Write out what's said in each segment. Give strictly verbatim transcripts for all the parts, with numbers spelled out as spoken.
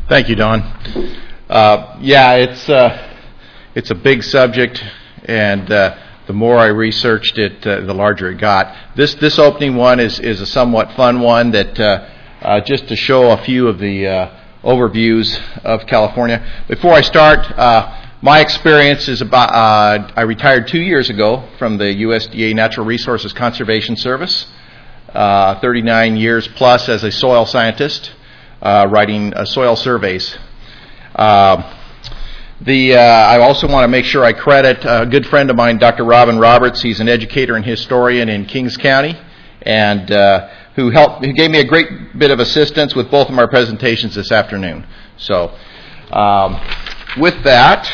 Thank you, Don. Uh, yeah, it's uh, it's a big subject, and uh, the more I researched it, uh, the larger it got. This this opening one is is a somewhat fun one that uh, uh, just to show a few of the uh, overviews of California. Before I start, uh, my experience is about uh, I retired two years ago from the U S D A Natural Resources Conservation Service. Uh, thirty-nine years plus as a soil scientist. Uh, writing uh, soil surveys. Uh, the uh, I also want to make sure I credit a good friend of mine, Doctor Robin Roberts. He's an educator and historian in Kings County, and uh, who helped, who gave me a great bit of assistance with both of my presentations this afternoon. So, um, with that,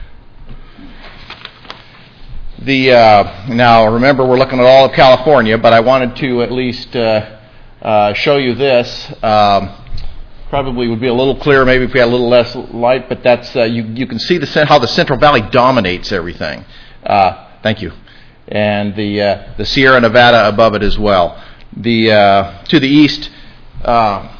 the uh, now remember we're looking at all of California, but I wanted to at least uh, uh, show you this. Um, Probably would be a little clearer, maybe if we had a little less light, but that's uh, you. You can see the how the Central Valley dominates everything. Uh, thank you, and the uh, the Sierra Nevada above it as well. The uh, to the east, uh,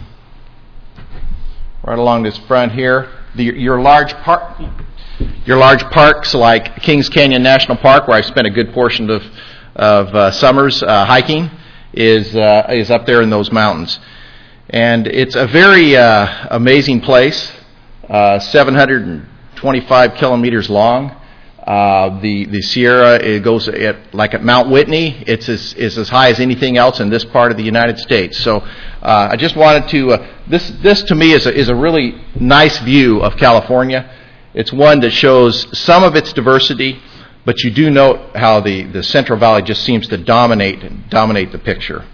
right along this front here, the, your large park, your large parks like Kings Canyon National Park, where I spent a good portion of of uh, summers uh, hiking, is uh, is up there in those mountains. And it's a very uh, amazing place, uh, seven hundred twenty-five kilometers long. Uh, the the Sierra, it goes at, like at Mount Whitney, it's as, it's as high as anything else in this part of the United States. So uh, I just wanted to, uh, this this to me is a, is a really nice view of California. It's one that shows some of its diversity, but you do note how the, the Central Valley just seems to dominate dominate the picture.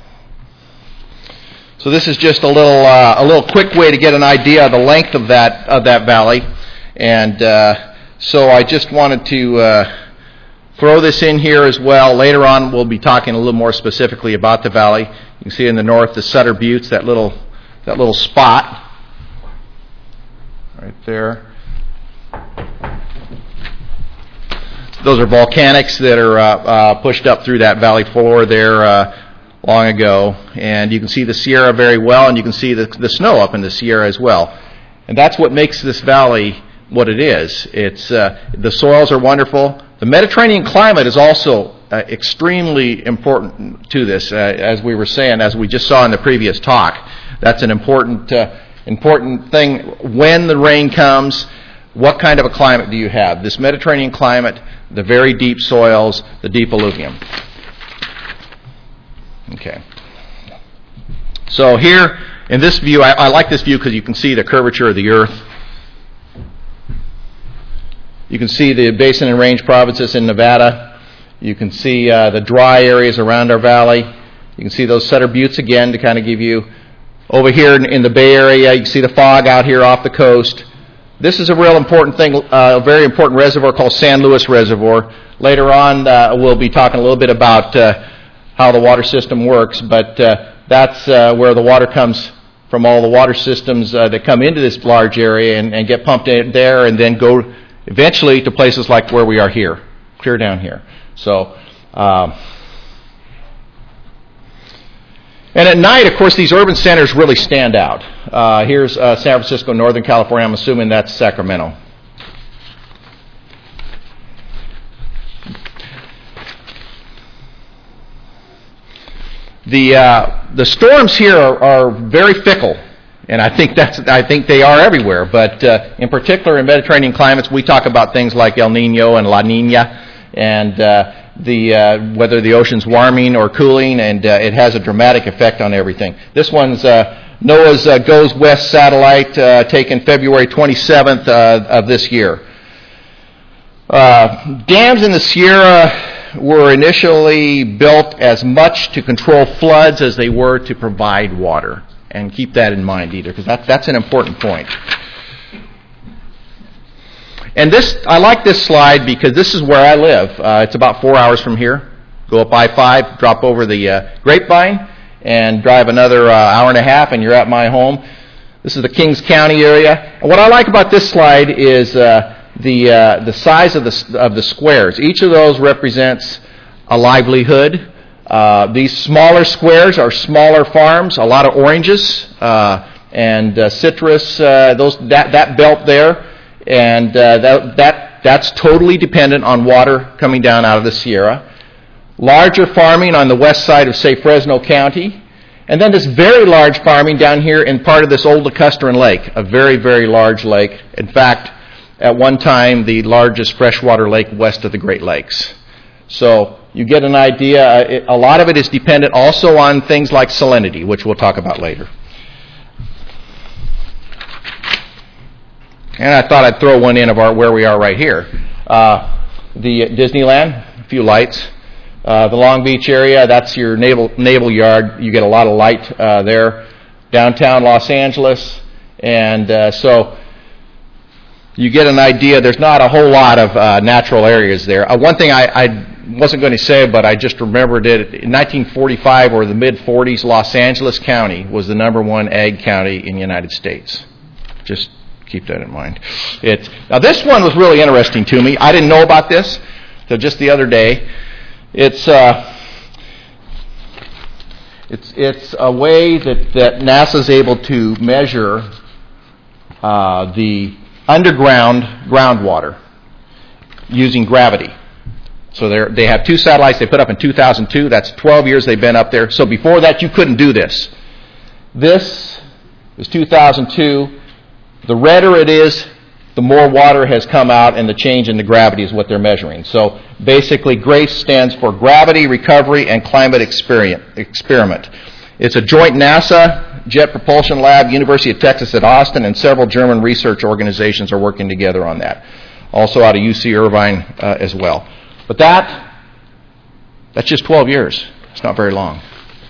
So this is just a little uh, a little quick way to get an idea of the length of that of that valley, and uh, so I just wanted to uh, throw this in here as well. Later on, we'll be talking a little more specifically about the valley. You can see in the north the Sutter Buttes, that little that little spot right there. Those are volcanics that are uh, uh, pushed up through that valley floor there. Uh, long ago, and you can see the Sierra very well, and you can see the, the snow up in the Sierra as well. And that's what makes this valley what it is. It's uh, the soils are wonderful. The Mediterranean climate is also uh, extremely important to this, uh, as we were saying, as we just saw in the previous talk. That's an important uh, important thing. When the rain comes, what kind of a climate do you have? This Mediterranean climate, the very deep soils, the deep alluvium. Okay. So here, in this view, I, I like this view because you can see the curvature of the earth. You can see the basin and range provinces in Nevada. You can see uh, the dry areas around our valley. You can see those Sutter Buttes again to kind of give you, over here in, in the Bay Area, you can see the fog out here off the coast. This is a real important thing, uh, a very important reservoir called San Luis Reservoir. Later on, uh, we'll be talking a little bit about uh, how the water system works, but uh, that's uh, where the water comes from, all the water systems uh, that come into this large area and, and get pumped in there and then go eventually to places like where we are here, clear down here. So, um, and at night, of course, these urban centers really stand out. Uh, here's uh, San Francisco, Northern California. I'm assuming that's Sacramento. The uh, the storms here are, are very fickle, and I think that's I think they are everywhere. But uh, in particular, in Mediterranean climates, we talk about things like El Nino and La Nina, and uh, the uh, whether the ocean's warming or cooling, and uh, it has a dramatic effect on everything. This one's uh, NOAA's uh, Goes West satellite, uh, taken February twenty-seventh uh, of this year. Uh, dams in the Sierra were initially built as much to control floods as they were to provide water. And keep that in mind either, because that, that's an important point. And this, I like this slide because this is where I live. Uh, it's about four hours from here. Go up I five, drop over the uh, Grapevine, and drive another uh, hour and a half, and you're at my home. This is the Kings County area. And what I like about this slide is uh, the uh, the size of the of the squares. Each of those represents a livelihood. Uh, these smaller squares are smaller farms. A lot of oranges, uh, and uh, citrus, uh, those that, that belt there, and uh, that, that that's totally dependent on water coming down out of the Sierra. Larger farming on the west side of, say, Fresno County, and then this very large farming down here in part of this old Lacustrine Lake, a very, very large lake. In fact, at one time, the largest freshwater lake west of the Great Lakes. So you get an idea. It, a lot of it is dependent also on things like salinity, which we'll talk about later. And I thought I'd throw one in of our where we are right here. Uh, the Disneyland, a few lights. Uh, the Long Beach area, that's your naval naval yard. You get a lot of light uh, there. Downtown Los Angeles, and uh, so you get an idea. There's not a whole lot of uh, natural areas there. Uh, one thing I, I wasn't going to say, but I just remembered it. In nineteen forty-five or the mid forties, Los Angeles County was the number one ag county in the United States. Just keep that in mind. It, now this one was really interesting to me. I didn't know about this until just the other day. It's uh, it's it's a way that, that NASA is able to measure uh, the underground groundwater using gravity. So they they have two satellites they put up in two thousand two. That's twelve years they've been up there. So before that, you couldn't do this. This is two thousand two. The redder it is, the more water has come out, and the change in the gravity is what they're measuring. So basically, GRACE stands for Gravity, Recovery, and Climate Experiment. It's a joint NASA, Jet Propulsion Lab, University of Texas at Austin, and several German research organizations are working together on that. Also out of U C Irvine uh, as well. But that, that's just twelve years. It's not very long.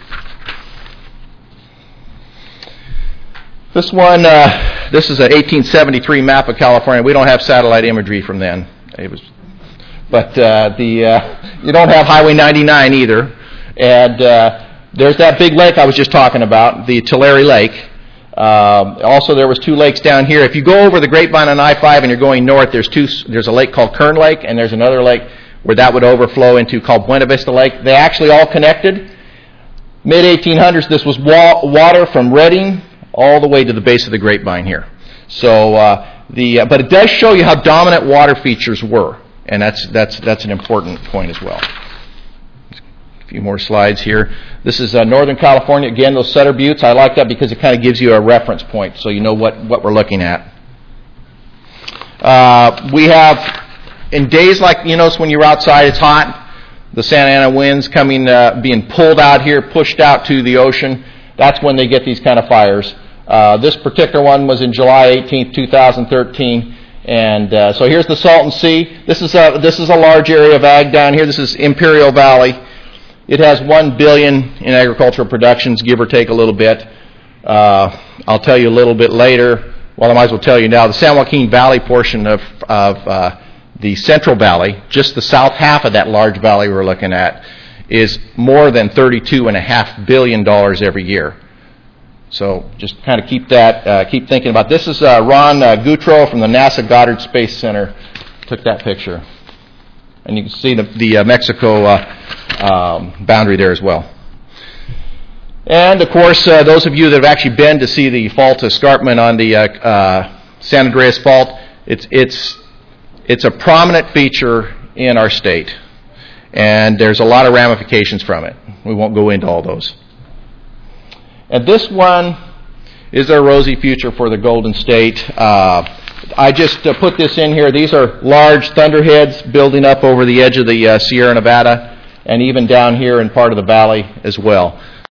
This one, uh, this is an eighteen seventy-three map of California. We don't have satellite imagery from then. It was, but uh, the uh, you don't have Highway ninety-nine either. And uh, there's that big lake I was just talking about, the Tulare Lake. Um, also, there was two lakes down here. If you go over the Grapevine on I five and you're going north, there's two. There's a lake called Kern Lake, and there's another lake where that would overflow into called Buena Vista Lake. They actually all connected. mid eighteen hundreds, this was wa- water from Redding all the way to the base of the Grapevine here. So, uh, the uh, but it does show you how dominant water features were, and that's that's that's an important point as well. A few more slides here. This is uh, Northern California. Again, those Sutter Buttes. I like that because it kind of gives you a reference point, so you know what, what we're looking at. Uh, we have, in days like, you notice when you're outside, it's hot. The Santa Ana winds coming, uh, being pulled out here, pushed out to the ocean. That's when they get these kind of fires. Uh, this particular one was in July eighteenth, twenty thirteen, and uh, so here's the Salton Sea. This is a this is a large area of ag down here. This is Imperial Valley. It has one billion in agricultural productions, give or take a little bit. Uh, I'll tell you a little bit later. Well, I might as well tell you now. The San Joaquin Valley portion of of uh, the Central Valley, just the south half of that large valley we're looking at, is more than thirty-two point five billion dollars every year. So just kind of keep that, uh, keep thinking about. This is uh, Ron uh, Goutreau from the NASA Goddard Space Center took that picture. And you can see the, the uh, Mexico uh, um, boundary there as well. And, of course, uh, those of you that have actually been to see the fault escarpment on the uh, uh, San Andreas Fault, it's, it's, it's a prominent feature in our state. And there's a lot of ramifications from it. We won't go into all those. And this one is our rosy future for the Golden State. Uh, I just uh, put this in here. These are large thunderheads building up over the edge of the uh, Sierra Nevada and even down here in part of the valley as well.